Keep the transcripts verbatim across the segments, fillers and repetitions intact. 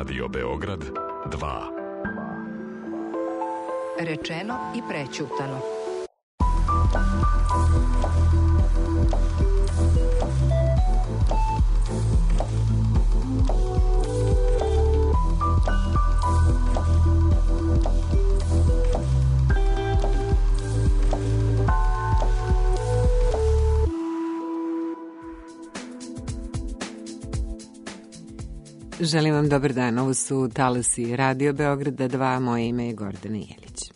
Radio Beograd dva. Rečeno i prećutano. Želim vam dobar dan, ovo su talasi Radio Beograda dva, moje ime je Gordana Jelić.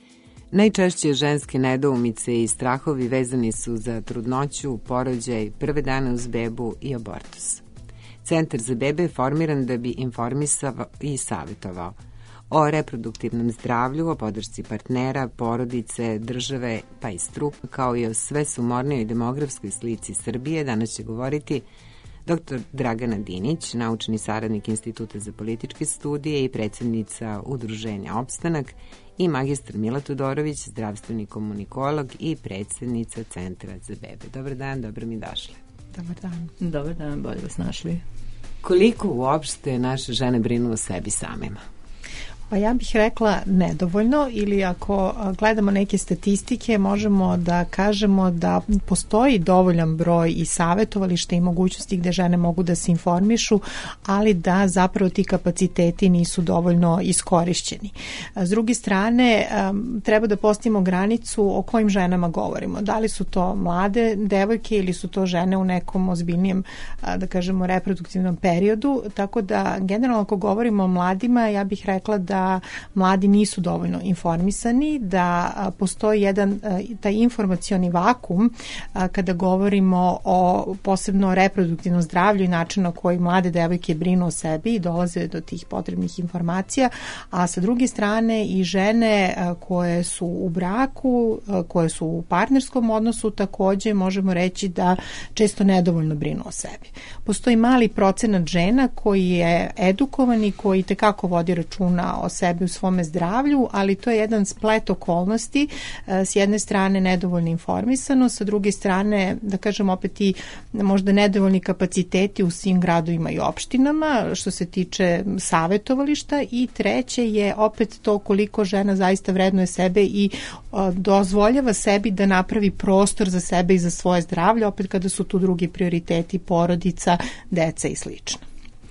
Najčešće ženske nedoumice i strahovi vezani su za trudnoću, porođaj, prve dane uz bebu i abortus. Centar za bebe je formiran da bi informisao i savjetovao o reproduktivnom zdravlju, o podršci partnera, porodice, države, pa i struka, kao i o sve sumornijoj demografskoj slici Srbije. Danas će govoriti doktor Dragana Dinić, naučni saradnik Instituta za političke studije i predsjednica Udruženja Opstanak, i magistar Mila Todorović, zdravstveni komunikolog i predsjednica Centra za bebe. Dobar dan, dobro mi došli. Dobar dan. Dobar dan, bolje vas našli. Koliko uopšte naše žene brinu o sebi samima? Pa ja bih rekla nedovoljno, ili ako gledamo neke statistike možemo da kažemo da postoji dovoljan broj i savjetovališta i mogućnosti gde žene mogu da se informišu, ali da zapravo ti kapaciteti nisu dovoljno iskorišćeni. S druge strane, treba da postavimo granicu o kojim ženama govorimo. Da li su to mlade devojke ili su to žene u nekom ozbiljnijem, da kažemo, reproduktivnom periodu, tako da generalno ako govorimo o mladima, ja bih rekla da da mladi nisu dovoljno informisani, da postoji jedan taj informacioni vakum kada govorimo o posebno reproduktivnom zdravlju i načinu na koji mlade devojke brinu o sebi i dolaze do tih potrebnih informacija, a sa druge strane i žene koje su u braku, koje su u partnerskom odnosu, takođe možemo reći da često nedovoljno brinu o sebi. Postoji mali procenat žena koji je edukovan i koji tekako vodi računa o sebi u svome zdravlju, ali to je jedan splet okolnosti, s jedne strane nedovoljno informisano, sa druge strane, da kažem opet i možda nedovoljni kapaciteti u svim gradovima i opštinama što se tiče savjetovališta, i treće je opet to koliko žena zaista vrednuje sebe i dozvoljava sebi da napravi prostor za sebe i za svoje zdravlje, opet kada su tu drugi prioriteti, porodica, deca i slično.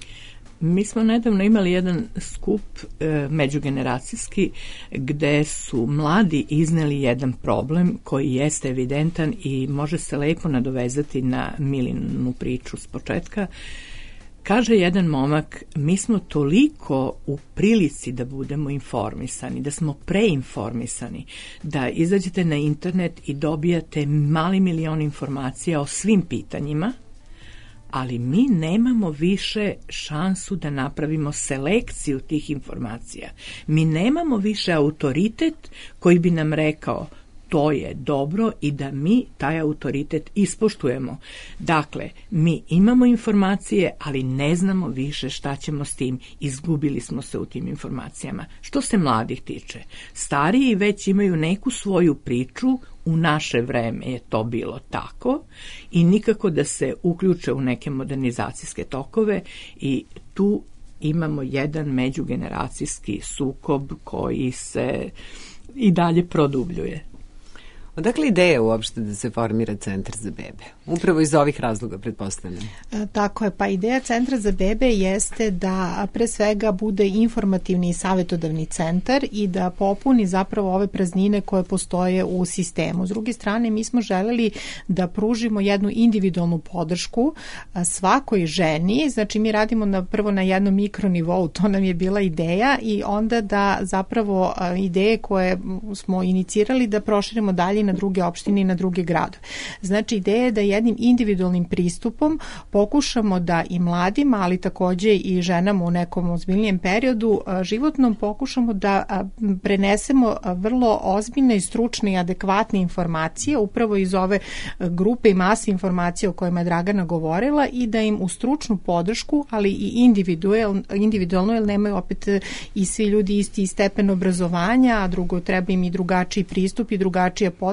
Mi smo nedavno imali jedan skup e, međugeneracijski gde su mladi izneli jedan problem koji jeste evidentan i može se lepo nadovezati na Milinu priču s početka. Kaže jedan momak, mi smo toliko u prilici da budemo informisani, da smo preinformisani, da izađete na internet i dobijate mali milion informacija o svim pitanjima, ali mi nemamo više šansu da napravimo selekciju tih informacija. Mi nemamo više autoritet koji bi nam rekao to je dobro i da mi taj autoritet ispoštujemo. Dakle, mi imamo informacije, ali ne znamo više šta ćemo s tim. Izgubili smo se u tim informacijama. Što se mladih tiče, stariji već imaju neku svoju priču, u naše vreme je to bilo tako i nikako da se uključe u neke modernizacijske tokove, i tu imamo jedan međugeneracijski sukob koji se i dalje produbljuje. Odakle ideja uopšte da se formira Centar za bebe? Upravo iz ovih razloga, pretpostavljam. E, tako je, pa ideja Centra za bebe jeste da pre svega bude informativni i savjetodavni centar i da popuni zapravo ove praznine koje postoje u sistemu. S druge strane, mi smo želeli da pružimo jednu individualnu podršku svakoj ženi, znači mi radimo na, prvo na jednom mikronivou, to nam je bila ideja, i onda da zapravo ideje koje smo inicirali da proširimo dalje na druge opštine i na druge gradove. Znači, ideja je da jednim individualnim pristupom pokušamo da i mladima, ali takođe i ženama u nekom ozbiljnijem periodu životnom, pokušamo da prenesemo vrlo ozbiljne i stručne i adekvatne informacije upravo iz ove grupe i mase informacija o kojima je Dragana govorila, i da im u stručnu podršku, ali i individualno, individualno jer nemaju opet i svi ljudi isti stepen obrazovanja, a drugo treba im i drugačiji pristup i drugačija podrška,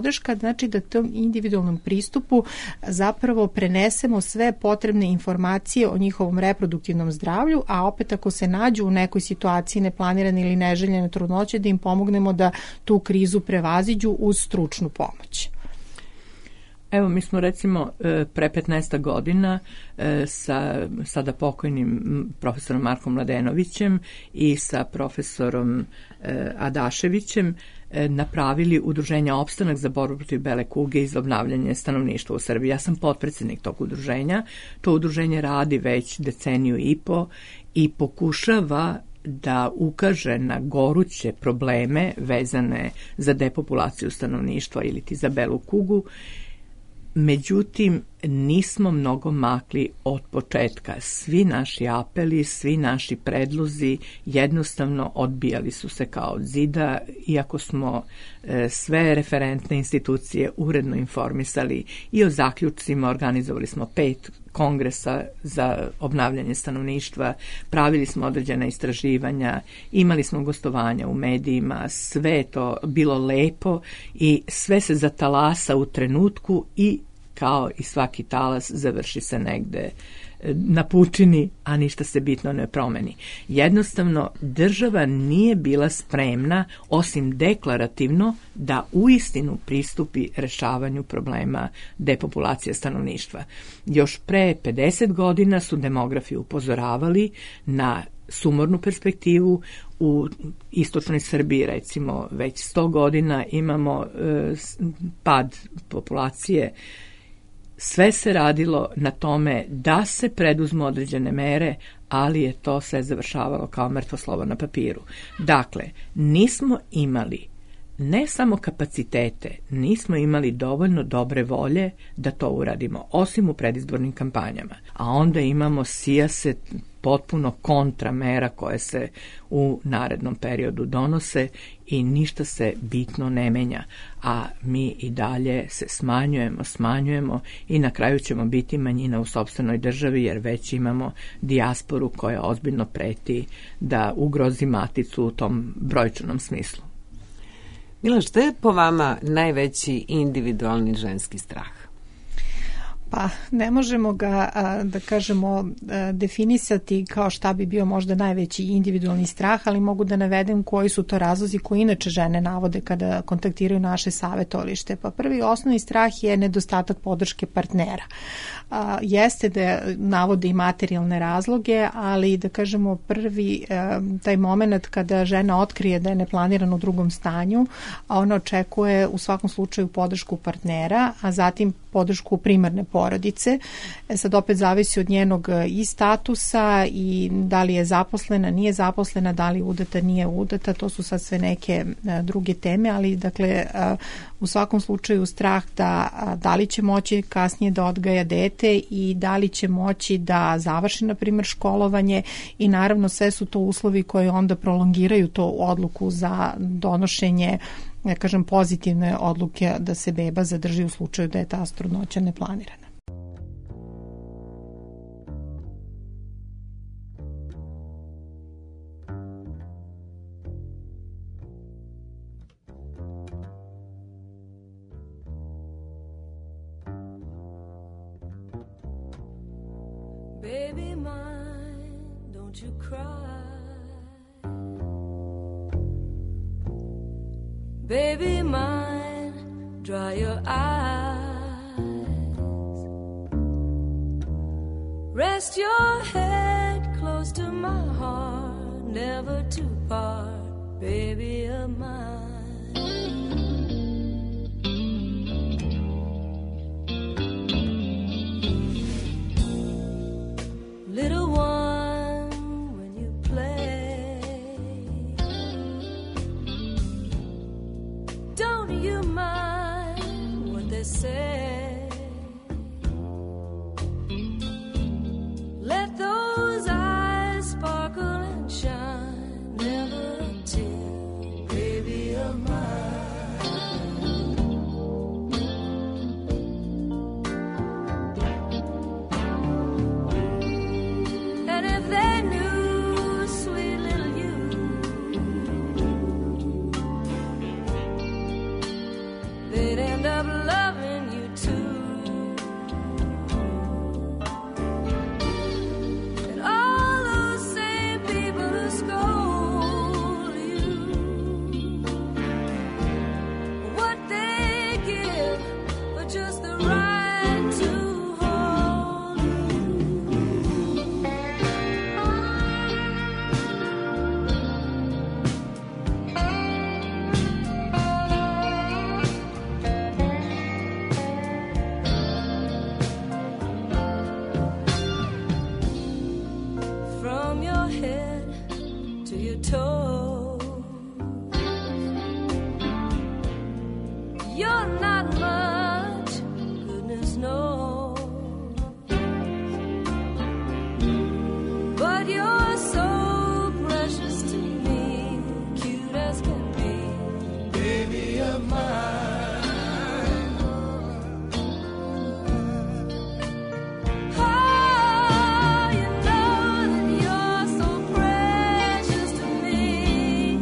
podrška, znači da tom individualnom pristupu zapravo prenesemo sve potrebne informacije o njihovom reproduktivnom zdravlju, a opet ako se nađu u nekoj situaciji neplanirane ili neželjene trudnoće, da im pomognemo da tu krizu prevaziđu uz stručnu pomoć. Evo, mi smo recimo pre petnaest godina sa sada pokojnim profesorom Markom Mladenovićem i sa profesorom Adaševićem napravili udruženje Opstanak za borbu protiv bele kuge i za obnavljanje stanovništva u Srbiji. Ja sam potpredsednik tog udruženja. To udruženje radi već deceniju i po i pokušava da ukaže na goruće probleme vezane za depopulaciju stanovništva ili ti za belu kugu. Međutim, nismo mnogo makli od početka. Svi naši apeli, svi naši predlozi jednostavno odbijali su se kao od zida, iako smo e, sve referentne institucije uredno informisali i o zaključcima, organizovali smo pet kongresa za obnavljanje stanovništva, pravili smo određena istraživanja, imali smo gostovanja u medijima, sve je to bilo lepo i sve se zatalasa u trenutku i kao i svaki talas završi se negde na pučini, a ništa se bitno ne promeni. Jednostavno, država nije bila spremna, osim deklarativno, da uistinu pristupi rešavanju problema depopulacije stanovništva. Još pre pedeset godina su demografi upozoravali na sumornu perspektivu. U istočnoj Srbiji, recimo, već sto godina imamo e, pad populacije. Sve se radilo na tome da se preduzmu određene mere, ali je to sve završavalo kao mrtvo slovo na papiru. Dakle, nismo imali ne samo kapacitete, nismo imali dovoljno dobre volje da to uradimo, osim u predizbornim kampanjama. A onda imamo sijaset potpuno kontra mera koje se u narednom periodu donose i ništa se bitno ne menja, a mi i dalje se smanjujemo, smanjujemo i na kraju ćemo biti manjina u sopstvenoj državi, jer već imamo dijasporu koja ozbiljno preti da ugrozi maticu u tom brojčanom smislu. Mila, šta je po vama najveći individualni ženski strah? Pa ne možemo ga, da kažemo, definisati kao šta bi bio možda najveći individualni strah, ali mogu da navedem koji su to razlozi koji inače žene navode kada kontaktiraju naše savjetovalište. Pa prvi osnovni strah je nedostatak podrške partnera. A, jeste da navode i materijalne razloge, ali da kažemo prvi taj moment kada žena otkrije da je neplanirana u drugom stanju, a ona očekuje u svakom slučaju podršku partnera, a zatim podršku primarne porodice. E sad opet zavisi od njenog i statusa i da li je zaposlena, nije zaposlena, da li je udata, nije udata, to su sad sve neke druge teme, ali dakle u svakom slučaju strah da da li će moći kasnije da odgaja dete i da li će moći da završi na primjer školovanje i naravno sve su to uslovi koji onda prolongiraju to odluku za donošenje, ja kažem, pozitivne odluke da se beba zadrži u slučaju da je ta trudnoća neplanirana. Baby mine, don't you cry. Baby mine, dry your eyes. Rest your head close to my heart, never to part, baby of mine. Little one, when you play, don't you mind what they say? Let those eyes sparkle and shine, never a tear, baby of mine. They'd end of loving you too. And all those same people who scold you, what they give for just the right to hold you. From your head to your toes, you're not much, goodness knows, but you're so precious to me, cute as can be, baby of mine. Oh, you know that you're so precious to me,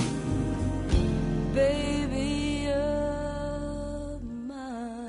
baby of mine.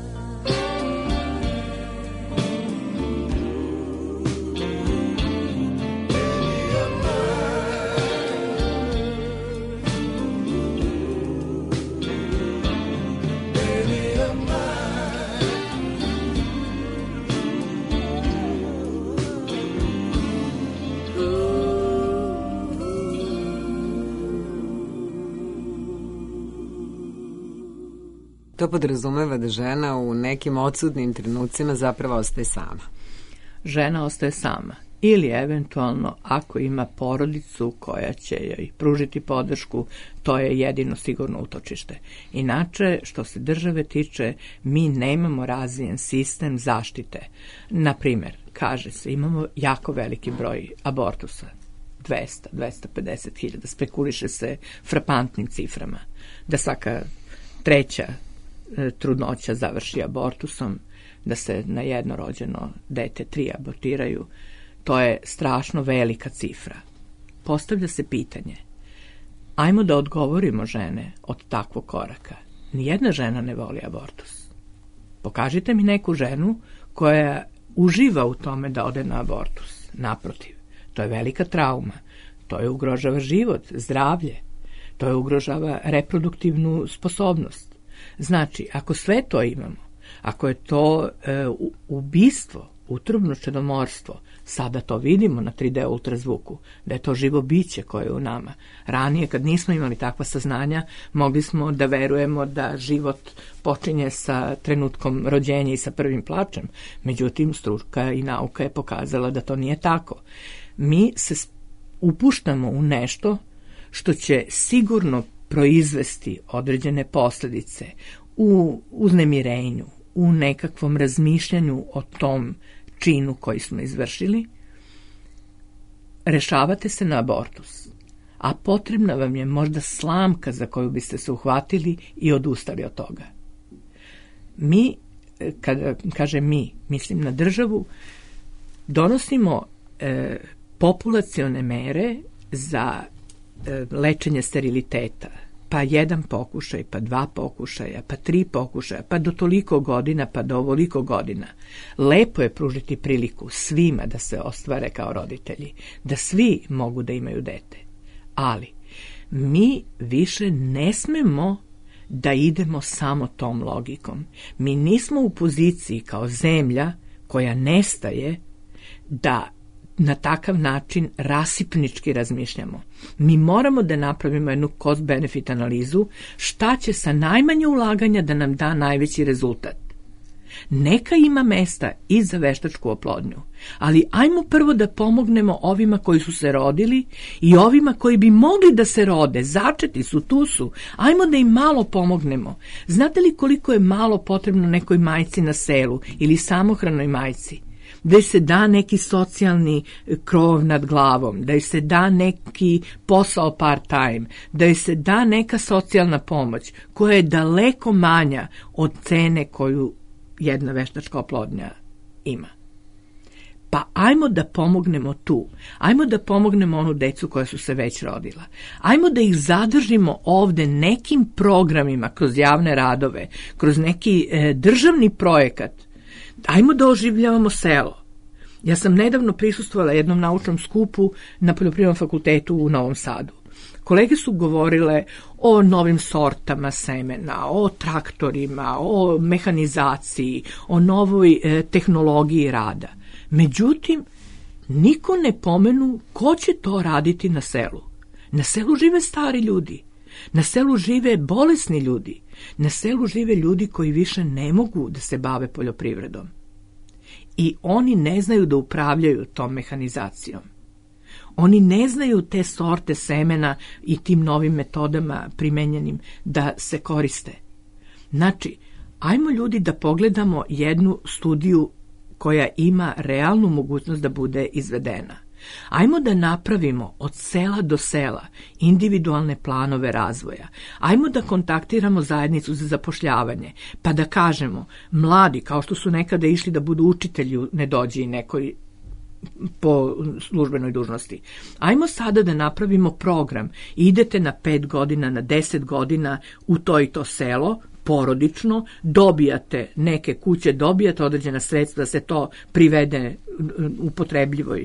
To podrazumeva da žena u nekim odsudnim trenucima zapravo ostaje sama. Žena ostaje sama ili eventualno ako ima porodicu koja će joj pružiti podršku, to je jedino sigurno utočište. Inače, što se države tiče, mi nemamo razvijen sistem zaštite. Na primjer, kaže se, imamo jako veliki broj abortusa, dvesta do dvesta pedeset hiljada, spekuliše se frapantnim ciframa, da svaka treća e, trudnoća završi abortusom, da se na jedno rođeno dete tri abortiraju. To je strašno velika cifra. Postavlja se pitanje, ajmo da odgovorimo žene od takvog koraka. Nijedna žena ne voli abortus. Pokažite mi neku ženu koja uživa u tome da ode na abortus. Naprotiv, to je velika trauma. To je ugrožava život, zdravlje. To je ugrožava reproduktivnu sposobnost. Znači, ako sve to imamo, ako je to e, ubistvo, utrobno čedomorstvo, sada to vidimo na tri D ultrazvuku, da je to živo biće koje je u nama. Ranije, kad nismo imali takva saznanja, mogli smo da verujemo da život počinje sa trenutkom rođenja i sa prvim plačem. Međutim, struka i nauka je pokazala da to nije tako. Mi se upuštamo u nešto što će sigurno proizvesti određene posljedice u uznemirenju, u nekakvom razmišljanju o tom činu koji smo izvršili. Rešavate se na abortus, a potrebna vam je možda slamka za koju biste se uhvatili i odustali od toga. Mi, kada kažem mi, mislim na državu, donosimo e, populacione mere za e, lečenje steriliteta, pa jedan pokušaj, pa dva pokušaja, pa tri pokušaja, pa do toliko godina, pa do ovoliko godina. Lepo je pružiti priliku svima da se ostvare kao roditelji, da svi mogu da imaju dete. Ali mi više ne smemo da idemo samo tom logikom. Mi nismo u poziciji kao zemlja koja nestaje da na takav način rasipnički razmišljamo. Mi moramo da napravimo jednu cost-benefit analizu šta će sa najmanje ulaganja da nam da najveći rezultat. Neka ima mesta i za veštačku oplodnju, ali ajmo prvo da pomognemo ovima koji su se rodili i ovima koji bi mogli da se rode, začeti su, tu su, ajmo da im malo pomognemo. Znate li koliko je malo potrebno nekoj majci na selu ili samohranoj majci? Da joj se da neki socijalni krov nad glavom, da joj se da neki posao part-time, da joj se da neka socijalna pomoć koja je daleko manja od cene koju jedna veštačka oplodnja ima. Pa ajmo da pomognemo tu. Ajmo da pomognemo onu decu koja su se već rodila. Ajmo da ih zadržimo ovde nekim programima, kroz javne radove, kroz neki e, državni projekat. Ajmo da oživljavamo selo. Ja sam nedavno prisustvovala jednom naučnom skupu na Poljoprivrednom fakultetu u Novom Sadu. Kolege su govorile o novim sortama semena, o traktorima, o mehanizaciji, o novoj e, tehnologiji rada. Međutim, niko ne pomenu ko će to raditi na selu. Na selu žive stari ljudi, na selu žive bolesni ljudi, na selu žive ljudi koji više ne mogu da se bave poljoprivredom. I oni ne znaju da upravljaju tom mehanizacijom. Oni ne znaju te sorte semena i tim novim metodama primenjenim da se koriste. Znači, ajmo ljudi da pogledamo jednu studiju koja ima realnu mogućnost da bude izvedena. Ajmo da napravimo od sela do sela individualne planove razvoja. Ajmo da kontaktiramo zajednicu za zapošljavanje, pa da kažemo, mladi, kao što su nekada išli da budu učitelji u Nedođiji nekoj po službenoj dužnosti. Ajmo sada da napravimo program. Idete na pet godina, na deset godina u to i to selo, porodično, dobijate neke kuće, dobijate određena sredstva da se to privede upotrebljivoj,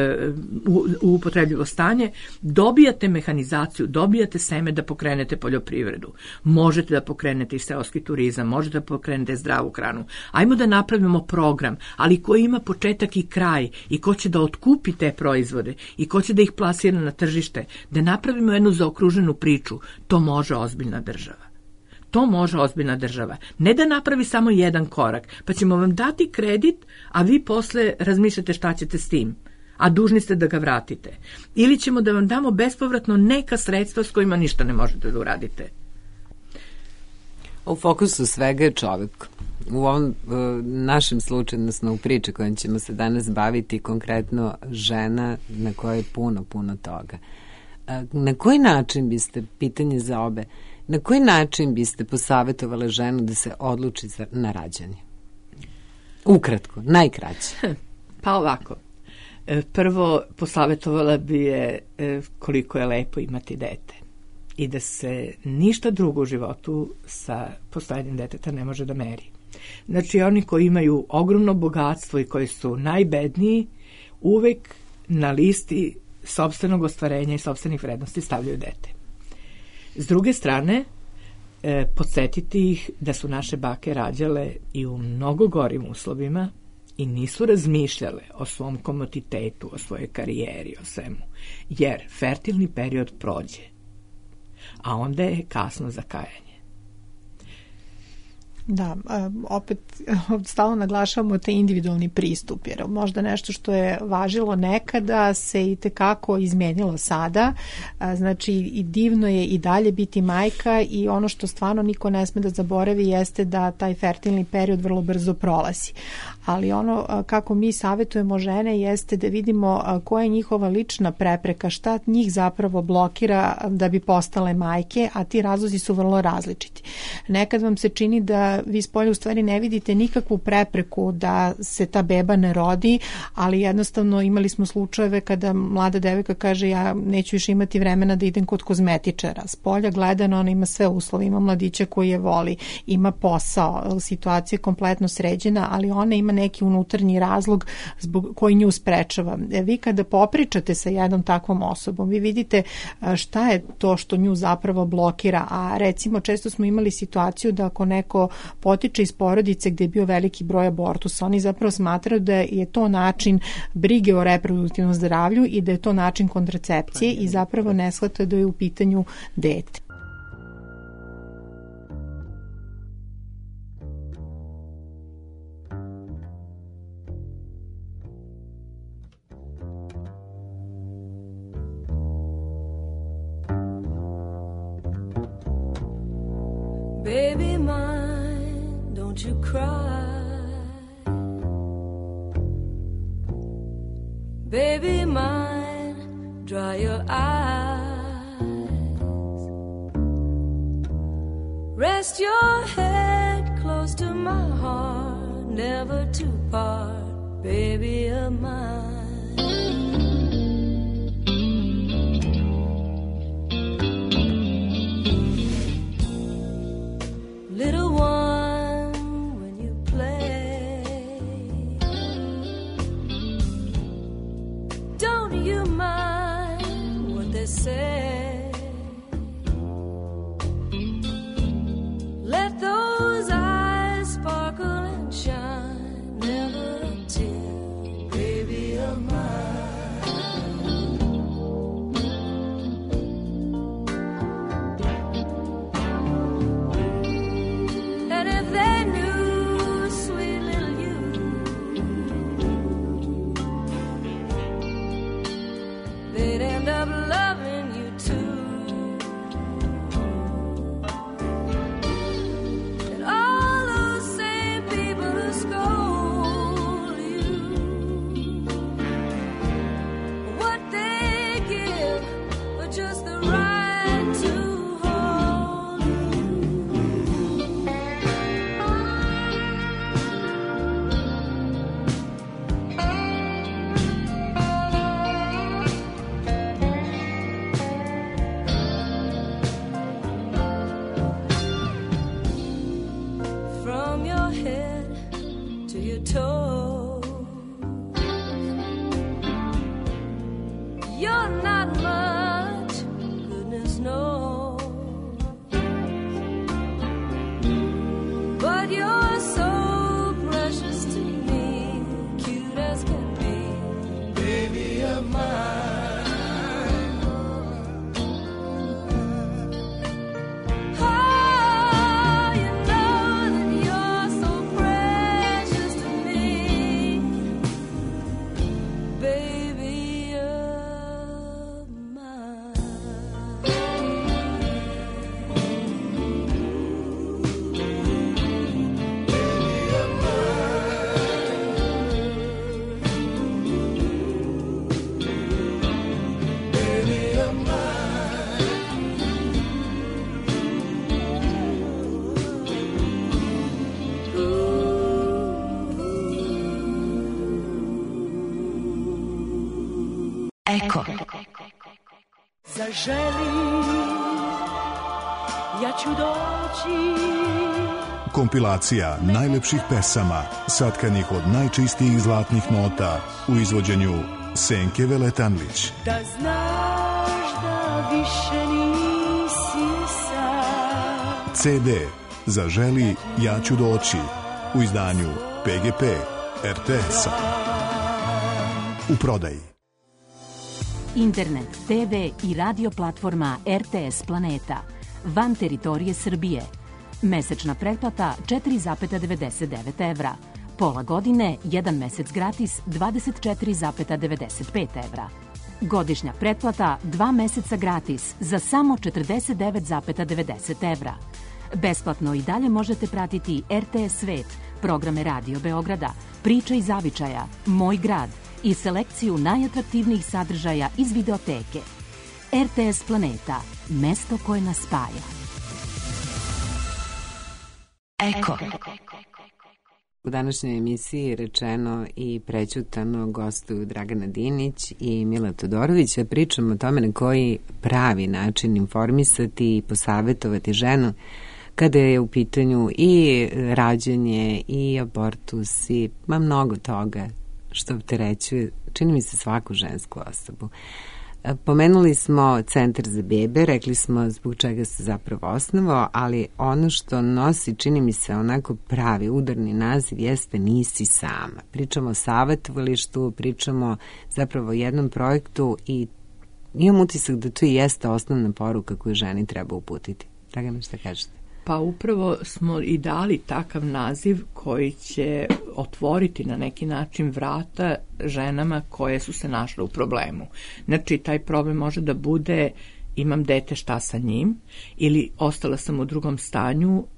u, u upotrebljivo stanje, dobijate mehanizaciju, dobijate seme da pokrenete poljoprivredu. Možete da pokrenete i seoski turizam, možete da pokrenete zdravu hranu. Ajmo da napravimo program, ali koji ima početak i kraj i ko će da otkupi te proizvode i ko će da ih plasira na tržište, da napravimo jednu zaokruženu priču. To može ozbiljna država. To može ozbiljna država. Ne da napravi samo jedan korak, pa ćemo vam dati kredit, a vi posle razmišljate šta ćete s tim, a dužni ste da ga vratite. Ili ćemo da vam damo bespovratno neka sredstva s kojima ništa ne možete da uradite. U fokusu svega je čovek. U ovom uh, našem slučaju, odnosno u priči kojom ćemo se danas baviti, konkretno žena na kojoj je puno, puno toga. Uh, na koji način biste, pitanje za obe, na koji način biste posavetovale ženu da se odluči za, na rađanje? Ukratko, najkraće. Pa ovako. Prvo, posavetovala bi je koliko je lepo imati dete i da se ništa drugo u životu sa postojanjem deteta ne može da meri. Znači, oni koji imaju ogromno bogatstvo i koji su najbedniji, uvek na listi sopstvenog ostvarenja i sopstvenih vrednosti stavljaju dete. S druge strane, e, podsjetiti ih da su naše bake rađale i u mnogo gorim uslovima i nisu razmišljale o svom komoditetu, o svojoj karijeri, o svemu, jer fertilni period prođe, a onda je kasno za kajanje. Da, opet stalno naglašavamo taj individualni pristup, jer možda nešto što je važilo nekada se i tekako izmenilo sada, znači i divno je i dalje biti majka i ono što stvarno niko ne sme da zaboravi jeste da taj fertilni period vrlo brzo prolazi. Ali ono kako mi savjetujemo žene jeste da vidimo koja je njihova lična prepreka, šta njih zapravo blokira da bi postale majke, a ti razlozi su vrlo različiti. Nekad vam se čini da vi spolja u stvari ne vidite nikakvu prepreku da se ta beba ne rodi, ali jednostavno imali smo slučajeve kada mlada devojka kaže ja neću više imati vremena da idem kod kozmetičara. Spolja gledano ona ima sve uslove, ima mladića koji je voli, ima posao, situacija je kompletno sređena, ali ona ima neki unutarnji razlog zbog koji nju sprečava. Vi kada popričate sa jednom takvom osobom, vi vidite šta je to što nju zapravo blokira, a recimo često smo imali situaciju da ako neko potiče iz porodice gde je bio veliki broj abortusa, oni zapravo smatraju da je to način brige o reproduktivnom zdravlju i da je to način kontracepcije i zapravo ne shvataju da je u pitanju dete. Baby mine, don't you cry. Baby mine, dry your eyes. Rest your head close to my heart, never to part. baby of mine. Little one, when you play, don't you mind what they say? Let those eyes sparkle and shine, never a tear, baby of mine. And if they knew, sweet little you, they'd end up loving you too. And all those same people who scold you, what they give for just the right to hold you. From your head to your toes, you're not much, goodness knows, but you're so precious to me, cute as can be, baby of mine. Oh, you know that you're so precious to me, baby of mine. Eko. Zaželi, ja ću doći. Kompilacija najlepših pesama satkanih od najčistijih zlatnih nota u izvođenju Senke Veletanlić. Da znaš da više nisi sam. ce de Zaželi, ja ću doći u izdanju pe ge pe er te es-a. U prodaji. Internet, te ve i radio platforma er te es Planeta. Van teritorije Srbije. Mesečna pretplata četiri zarez devedeset devet evra. Pola godine, jedan mesec gratis dvadeset četiri zarez devedeset pet evra. Godišnja pretplata dva meseca gratis za samo četrdeset devet zarez devedeset evra. Besplatno i dalje možete pratiti er te es Svet, programe Radio Beograda, Priče iz zavičaja, Moj grad i selekciju najatraktivnijih sadržaja iz videoteke. er te es Planeta, mesto koje nas spaja. Eko. U današnjoj emisiji rečeno i prećutano gostuju Dragana Dinić i Mila Todorović, a pričamo o tome na koji pravi način informisati i posavetovati ženu kada je u pitanju i rađanje i abortus i ma mnogo toga što opterećuje, čini mi se, svaku žensku osobu. Pomenuli smo Centar za bebe, rekli smo zbog čega se zapravo osnovao, ali ono što nosi, čini mi se, onako pravi udarni naziv jeste Nisi sama. Pričamo o savetovalištu, pričamo zapravo o jednom projektu i imam utisak da to i jeste osnovna poruka koju ženi treba uputiti. Dragana, šta kažete? Pa upravo smo i dali takav naziv koji će otvoriti na neki način vrata ženama koje su se našle u problemu. Znači, taj problem može da bude imam dete, šta sa njim, ili ostala sam u drugom stanju,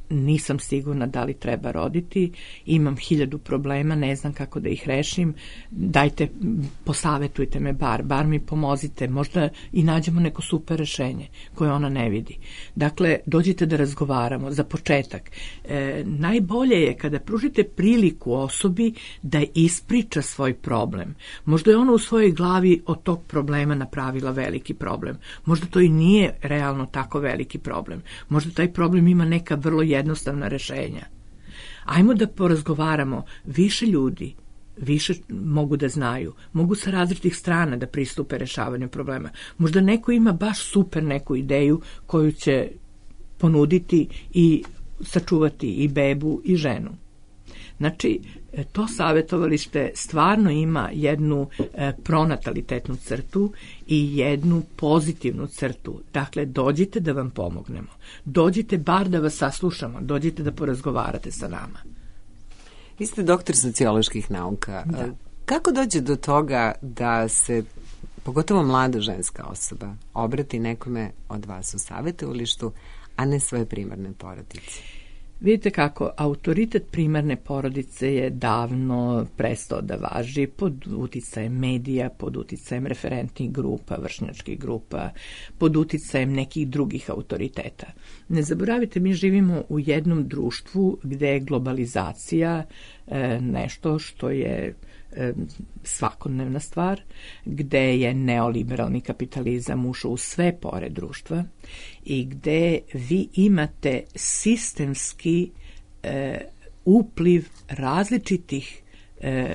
nisam sigurna da li treba roditi, imam hiljadu problema, ne znam kako da ih rešim, dajte, posavetujte me bar, bar mi pomozite, možda i nađemo neko super rešenje koje ona ne vidi. Dakle, dođite da razgovaramo. Za početak, e, najbolje je kada pružite priliku osobi da ispriča svoj problem. Možda je ona u svojoj glavi od tog problema napravila veliki problem. Možda to i nije realno tako veliki problem. Možda taj problem ima neka vrlo jednostavna rešenja. Ajmo da porazgovaramo. Više ljudi, više mogu da znaju, mogu sa različitih strana da pristupe rešavanju problema. Možda neko ima baš super neku ideju koju će ponuditi i sačuvati i bebu i ženu. Znači, to savjetovalište stvarno ima jednu e, pronatalitetnu crtu i jednu pozitivnu crtu. Dakle, dođite da vam pomognemo. Dođite bar da vas saslušamo. Dođite da porazgovarate sa nama. Vi ste doktor socioloških nauka. Da. Kako dođe do toga da se, pogotovo mlada ženska osoba, obrati nekome od vas u savjetovalištu, a ne svoje primarne porodice? Vidite kako, autoritet primarne porodice je davno prestao da važi pod uticajem medija, pod uticajem referentnih grupa, vršnjačkih grupa, pod uticajem nekih drugih autoriteta. Ne zaboravite, mi živimo u jednom društvu gde je globalizacija e, nešto što je e, svakodnevna stvar, gde je neoliberalni kapitalizam ušao u sve pore društva i gde vi imate sistemski e, upliv različitih e,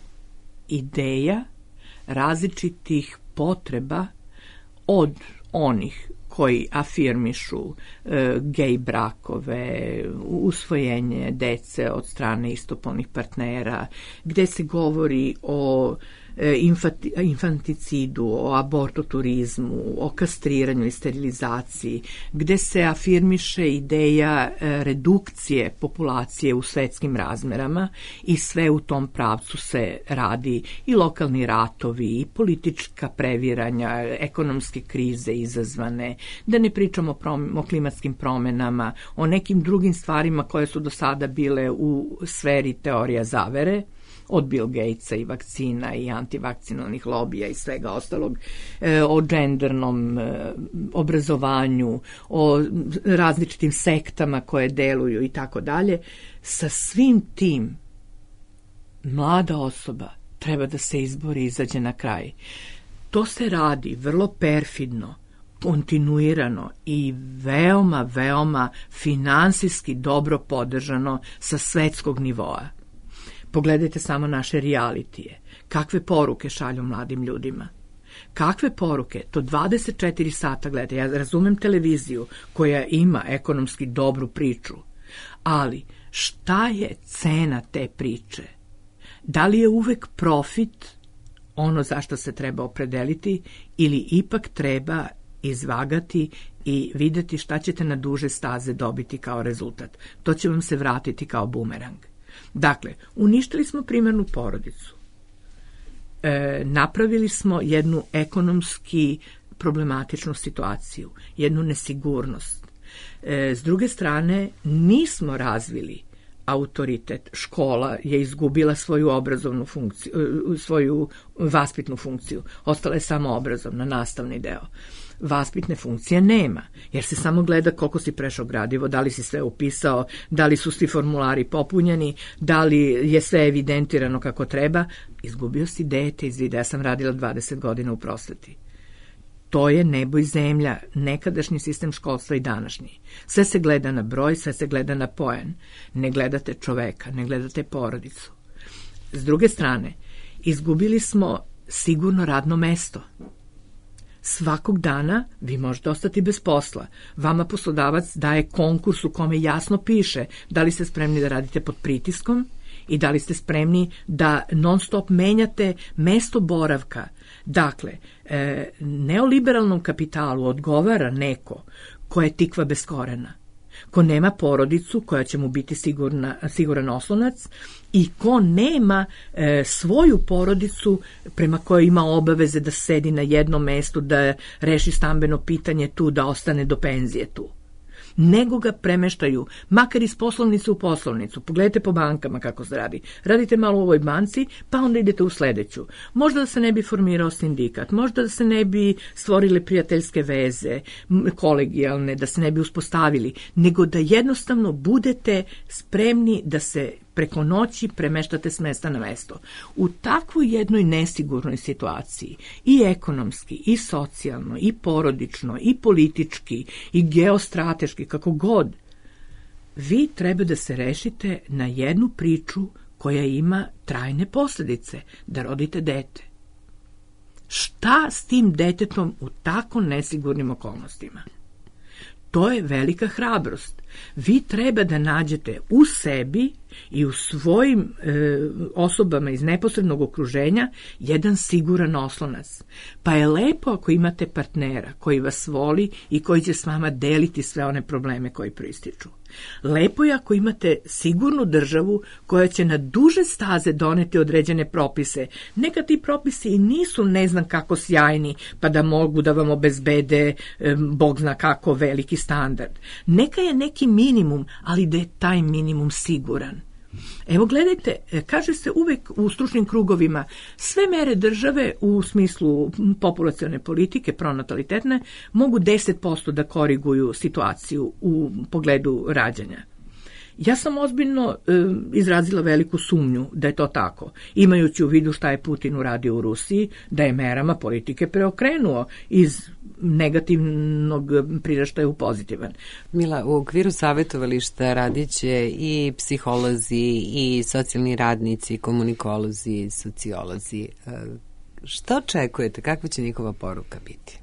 ideja, različitih potreba od onih koji afirmišu e, gej brakove, usvojenje dece od strane istopolnih partnera, gde se govori o Infanti, infanticidu, o abortoturizmu, o kastriranju i sterilizaciji, gde se afirmiše ideja redukcije populacije u svetskim razmerama i sve u tom pravcu se radi i lokalni ratovi, i politička previranja, ekonomske krize izazvane, da ne pričamo prom- o klimatskim promenama, o nekim drugim stvarima koje su do sada bile u sferi teorija zavere, od Bill Gatesa i vakcina i antivakcinalnih lobija i svega ostalog, e, o gendernom e, obrazovanju, o različitim sektama koje deluju i tako dalje. Sa svim tim mlada osoba treba da se izbori i izađe na kraj. To se radi vrlo perfidno, kontinuirano i veoma, veoma finansijski dobro podržano sa svetskog nivoa. Pogledajte samo naše realitije. Kakve poruke šalju mladim ljudima? Kakve poruke? To dvadeset četiri sata gledate. Ja razumem televiziju koja ima ekonomski dobru priču, ali šta je cena te priče? Da li je uvek profit ono zašto se treba opredeliti ili ipak treba izvagati i videti šta ćete na duže staze dobiti kao rezultat? To će vam se vratiti kao bumerang. Dakle, uništili smo primarnu porodicu. E, napravili smo jednu ekonomski problematičnu situaciju, jednu nesigurnost. E, s druge strane, nismo razvili autoritet. Škola je izgubila svoju obrazovnu funkciju, svoju vaspitnu funkciju. Ostala je samo obrazovna, nastavni deo. Vaspitne funkcije nema, jer se samo gleda koliko si prešao gradivo, da li si sve upisao, da li su svi formulari popunjeni, da li je sve evidentirano kako treba. Izgubio si dete iz vida. Ja sam radila dvadeset godina u prosveti. To je nebo i zemlja, nekadašnji sistem školstva i današnji. Sve se gleda na broj, sve se gleda na poen. Ne gledate čoveka, ne gledate porodicu. S druge strane, izgubili smo sigurno radno mesto. Svakog dana vi možete ostati bez posla. Vama poslodavac daje konkurs u kome jasno piše da li ste spremni da radite pod pritiskom i da li ste spremni da non stop menjate mesto boravka. Dakle, e, neoliberalnom kapitalu odgovara neko ko je tikva bez korena, ko nema porodicu koja će mu biti sigurna, siguran oslonac i ko nema e, svoju porodicu prema kojoj ima obaveze da sedi na jednom mestu, da reši stambeno pitanje tu, da ostane do penzije tu. nego ga premeštaju, makar iz poslovnice u poslovnicu. Pogledajte po bankama kako se radi. Radite malo u ovoj banci, pa onda idete u sledeću. Možda da se ne bi formirao sindikat, možda da se ne bi stvorile prijateljske veze, kolegijalne, da se ne bi uspostavili, nego da jednostavno budete spremni da se preko noći premeštate s mesta na mesto. U takvoj jednoj nesigurnoj situaciji, i ekonomski, i socijalno, i porodično, i politički, i geostrateški, kako god, vi treba da se rešite na jednu priču koja ima trajne posledice, da rodite dete. Šta s tim detetom u tako nesigurnim okolnostima? To je velika hrabrost. Vi treba da nađete u sebi i u svojim e, osobama iz neposrednog okruženja jedan siguran oslonac. Pa je lepo ako imate partnera koji vas voli i koji će s vama deliti sve one probleme koji proističu. Lepo je ako imate sigurnu državu koja će na duže staze doneti određene propise. Neka ti propisi i nisu ne znam kako sjajni, pa da mogu da vam obezbede e, Bog zna kako veliki standard. Neka je neki minimum, ali da je taj minimum siguran. Evo gledajte, kaže se uvek u stručnim krugovima, sve mere države u smislu populacione politike, pronatalitetne, mogu deset posto da koriguju situaciju u pogledu rađanja. Ja sam ozbiljno e, izrazila veliku sumnju da je to tako, imajući u vidu šta je Putin uradio u Rusiji, da je merama politike preokrenuo iz negativnog priraštaja u pozitivan. Mila, u okviru savjetovališta radit će i psiholozi, i socijalni radnici, i komunikolozi, i sociolozi. Šta očekujete? Kakva će njihova poruka biti?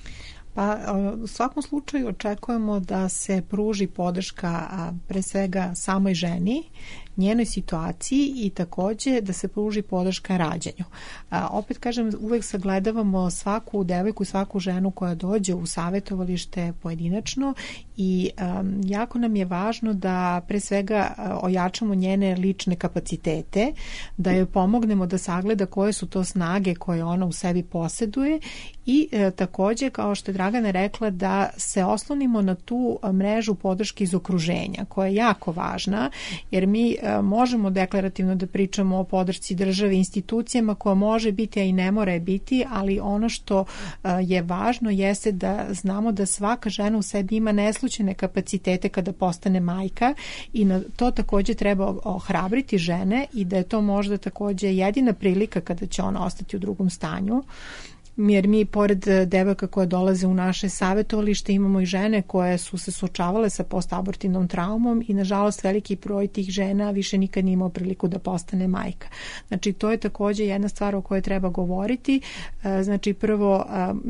Pa u svakom slučaju očekujemo da se pruži podrška pre svega samoj ženi, njenoj situaciji i takođe da se pruži podrška rađanju. A, opet kažem, uvek sagledavamo svaku devojku i svaku ženu koja dođe u savjetovalište pojedinačno i um, jako nam je važno da pre svega ojačamo njene lične kapacitete, da joj pomognemo da sagleda koje su to snage koje ona u sebi poseduje i e, takođe, kao što je Dragana rekla, da se oslonimo na tu mrežu podrške iz okruženja koja je jako važna, jer mi možemo deklarativno da pričamo o podršci države i institucijama koja može biti, a i ne mora je biti, ali ono što je važno jeste da znamo da svaka žena u sebi ima neslućene kapacitete kada postane majka i na to takođe treba ohrabriti žene i da je to možda takođe jedina prilika kada će ona ostati u drugom stanju. Jer mi, pored devojaka koje dolaze u naše savjetovalište, imamo i žene koje su se suočavale sa postabortivnom traumom i, nažalost, veliki broj tih žena više nikad nije imao priliku da postane majka. Znači, to je takođe jedna stvar o kojoj treba govoriti. Znači, prvo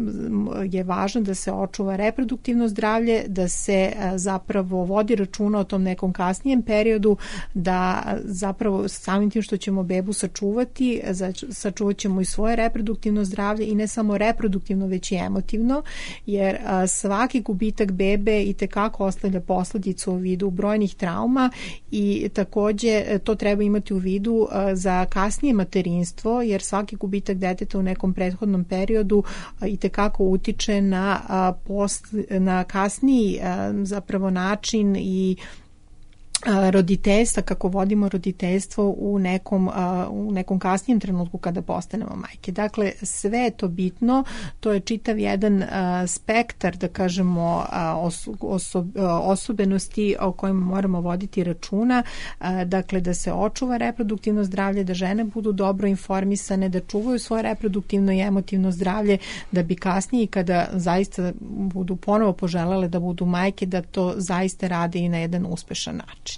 je važno da se očuva reproduktivno zdravlje, da se zapravo vodi računa o tom nekom kasnijem periodu, da zapravo samim tim što ćemo bebu sačuvati, sačuvat ćemo i svoje reproduktivno zdravlje i ne samo reproduktivno, već i emotivno, jer a, svaki gubitak bebe i tekako ostavlja posledicu u vidu brojnih trauma i takođe to treba imati u vidu a, za kasnije materinstvo, jer svaki gubitak deteta u nekom prethodnom periodu a, i tekako utiče na, a, post, na kasniji a, zapravo način i roditeljstva, kako vodimo roditeljstvo u nekom, u nekom kasnijem trenutku kada postanemo majke. Dakle, sve je to bitno, to je čitav jedan spektar, da kažemo, osobenosti o kojima moramo voditi računa, dakle, da se očuva reproduktivno zdravlje, da žene budu dobro informisane, da čuvaju svoje reproduktivno i emotivno zdravlje, da bi kasnije, kada zaista budu ponovo poželele da budu majke, da to zaista rade i na jedan uspešan način.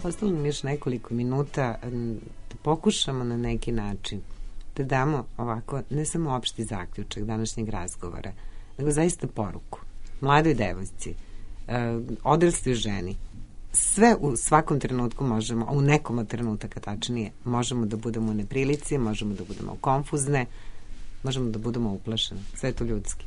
Ostalo nam još nekoliko minuta da pokušamo na neki način da damo ovako, ne samo opšti zaključak današnjeg razgovora, nego zaista poruku mladoj devojci, odrasloj ženi. Sve u svakom trenutku možemo, a u nekom od trenutaka tačnije, možemo da budemo u neprilici, možemo da budemo konfuzne, možemo da budemo uplašene. Sve je to ljudski.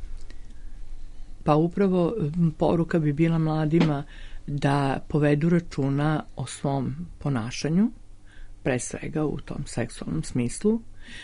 Pa upravo poruka bi bila mladima da povedu računa o svom ponašanju, pre svega u tom seksualnom smislu,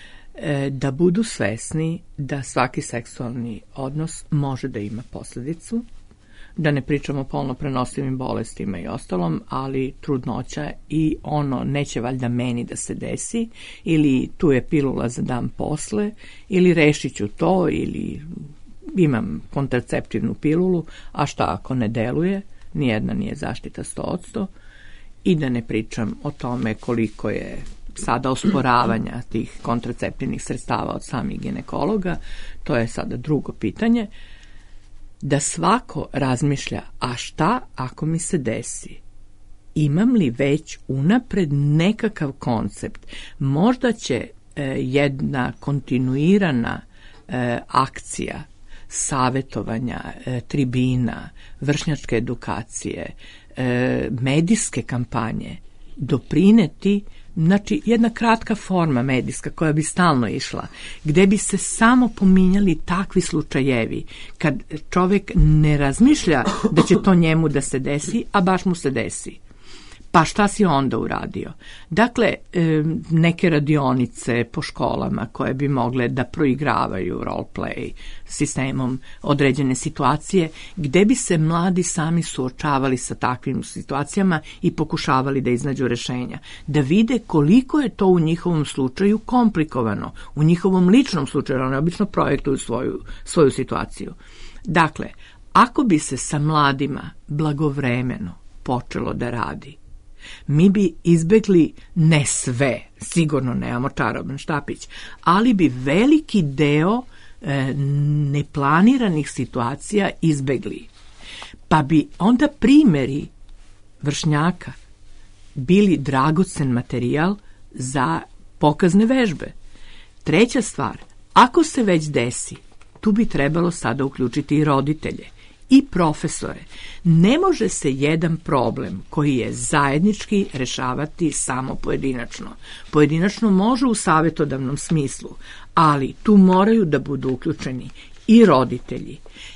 da budu svesni da svaki seksualni odnos može da ima posledicu, da ne pričamo o polno prenosivim bolestima i ostalom, ali trudnoća i ono neće valjda meni da se desi, ili tu je pilula za dan posle, ili rešit ću to, ili imam kontraceptivnu pilulu, a šta ako ne deluje, nijedna nije zaštita sto posto, i da ne pričam o tome koliko je sada osporavanja tih kontraceptivnih sredstava od samih ginekologa, to je sada drugo pitanje, da svako razmišlja, a šta ako mi se desi? Imam li već unapred nekakav koncept? Možda će e, jedna kontinuirana e, akcija savetovanja, e, tribina, vršnjačke edukacije, e, medijske kampanje doprineti, znači jedna kratka forma medijska koja bi stalno išla, gde bi se samo pominjali takvi slučajevi, kad čovek ne razmišlja da će to njemu da se desi, a baš mu se desi. Pa šta si onda uradio? Dakle, neke radionice po školama koje bi mogle da proigravaju roleplay sistemom određene situacije, gde bi se mladi sami suočavali sa takvim situacijama i pokušavali da iznađu rešenja. Da vide koliko je to u njihovom slučaju komplikovano, u njihovom ličnom slučaju, oni obično projektuju svoju, svoju situaciju. Dakle, ako bi se sa mladima blagovremeno počelo da radi, mi bi izbegli ne sve, sigurno nemamo čaroban štapić, ali bi veliki deo e, neplaniranih situacija izbegli. Pa bi onda primeri vršnjaka bili dragocen materijal za pokazne vežbe. Treća stvar, ako se već desi, tu bi trebalo sada uključiti i roditelje i profesore. Ne može se jedan problem koji je zajednički rešavati samo pojedinačno. Pojedinačno može u savetodavnom smislu, ali tu moraju da budu uključeni i roditelji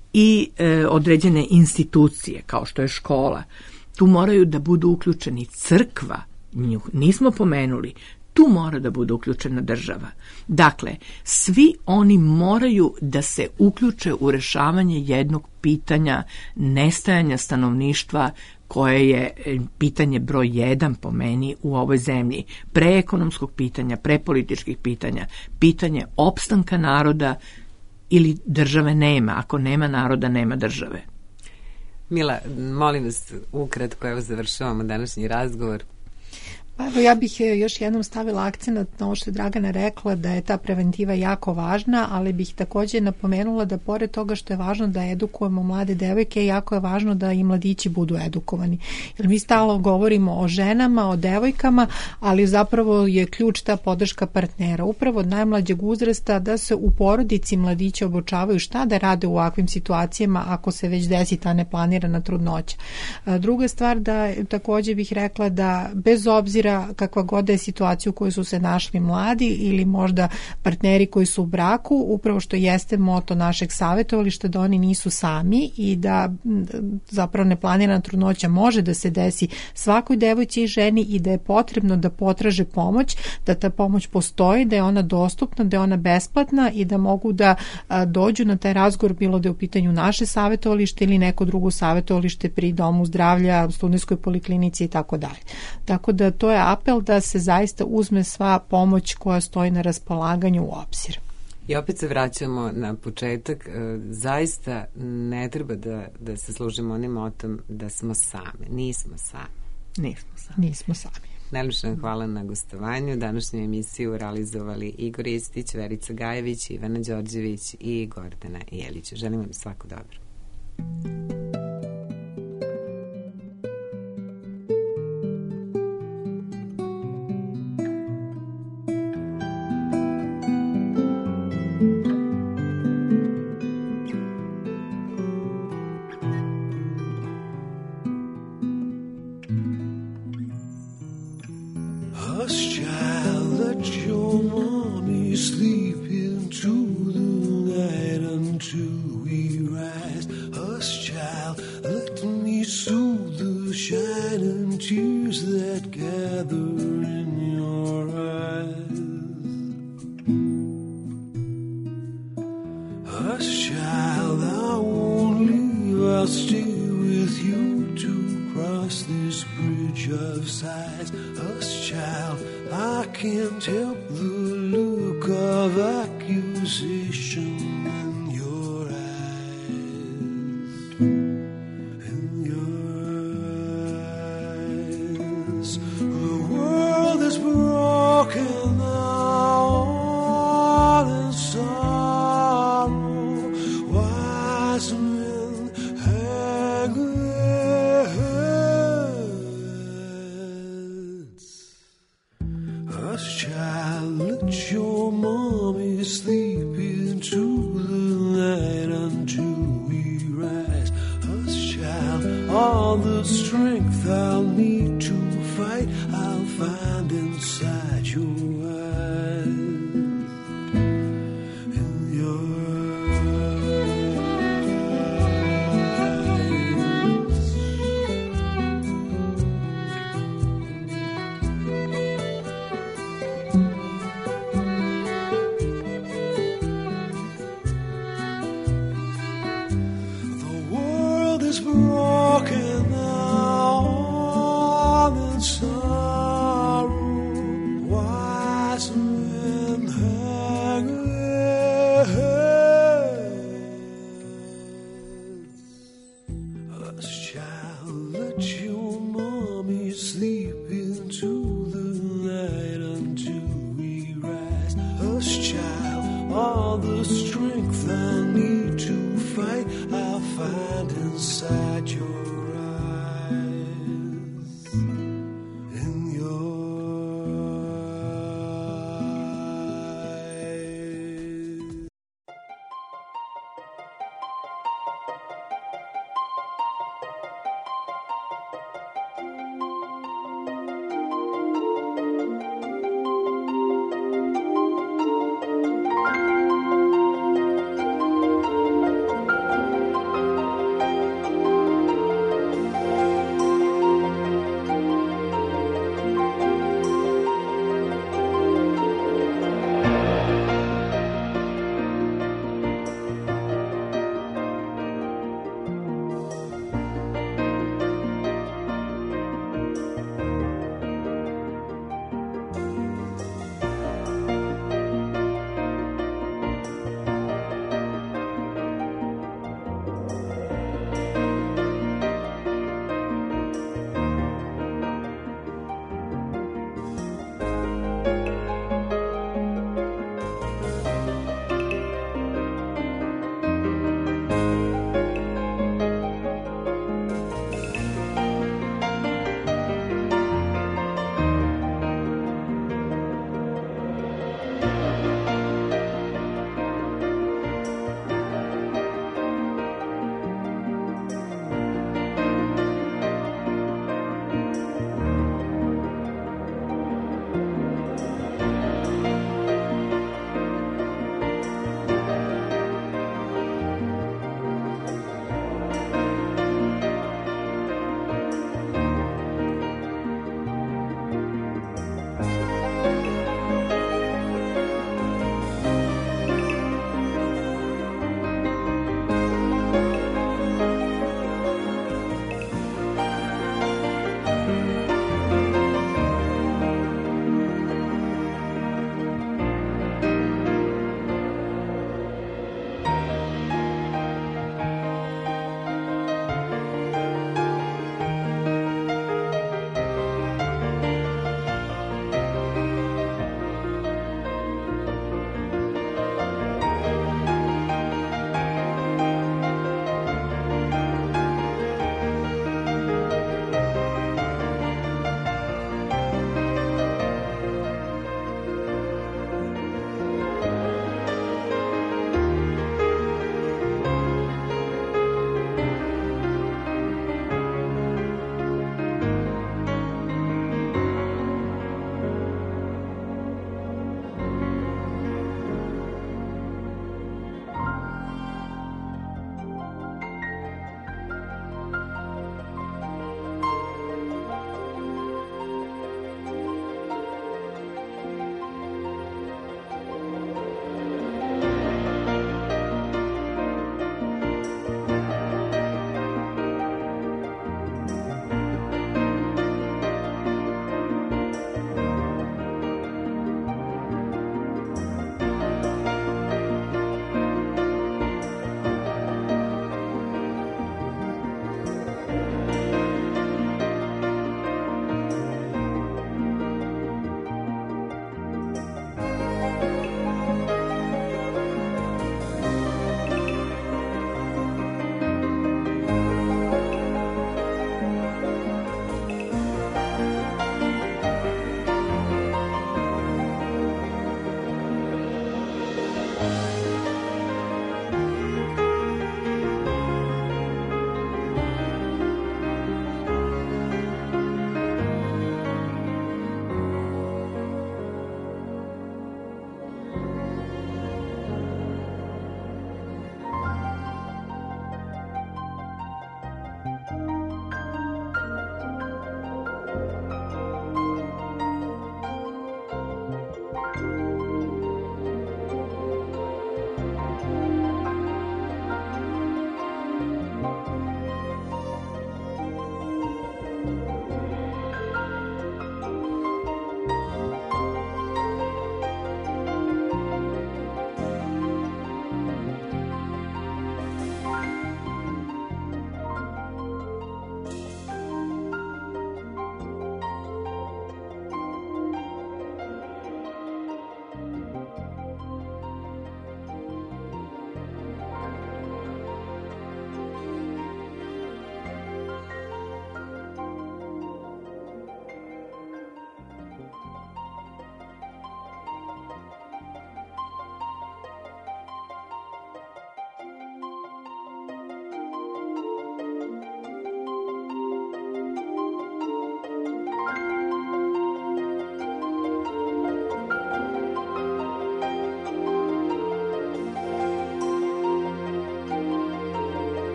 i e, određene institucije kao što je škola. Tu moraju da budu uključeni crkva, nju nismo pomenuli, tu mora da bude uključena država. Dakle, svi oni moraju da se uključe u rešavanje jednog pitanja nestajanja stanovništva koje je pitanje broj jedan po meni u ovoj zemlji. Pre ekonomskog pitanja, pre političkih pitanja, pitanje opstanka naroda ili države nema. Ako nema naroda, nema države. Mila, molim vas ukratko, evo završavamo današnji razgovor. Pa evo, ja bih još jednom stavila akcenat na ovo što je Dragana rekla, da je ta preventiva jako važna, ali bih takođe napomenula da pored toga što je važno da edukujemo mlade devojke, jako je važno da i mladići budu edukovani. Jer mi stalno govorimo o ženama, o devojkama, ali zapravo je ključ ta podrška partnera. Upravo od najmlađeg uzrasta da se u porodici mladići obučavaju šta da rade u ovakvim situacijama ako se već desi ta neplanirana trudnoća. Druga stvar, da takođe bih rekla da bez obzira kakva god da je situacija u kojoj su se našli mladi ili možda partneri koji su u braku, upravo što jeste moto našeg savetovališta, da oni nisu sami i da zapravo neplanirana trudnoća može da se desi svakoj devojci i ženi i da je potrebno da potraže pomoć, da ta pomoć postoji, da je ona dostupna, da je ona besplatna i da mogu da dođu na taj razgovor, bilo da je u pitanju naše savetovalište ili neko drugo savetovalište pri domu zdravlja, studentskoj poliklinici i tako dalje. Tako da to je apel da se zaista uzme sva pomoć koja stoji na raspolaganju u obzir. I opet se vraćamo na početak, zaista ne treba da, da se služimo onim motom da smo same. Nismo sami. Nismo sami. Nismo sami. Najlepše vam hvala na gostovanju. Današnju emisiju realizovali Igor Istić, Verica Gajević, Ivana Đorđević i Gordana Jelić. Želim vam svako dobro. I'll stay with you to cross this bridge of sighs. Hush, child, I can't help the look of accusation in your eyes. In your eyes. The world is broken now, all in sorrow. Wise men hang their heads. Hush, child, let your mommy sleep into the night until we rise. Hush, child, all the strength I'll need to fight, I'll find inside your eyes. In your is broken now, all in sorrow. Wise men hang their heads. Hush, child, let your mommy sleep into the night until we rise. Hush, child, all the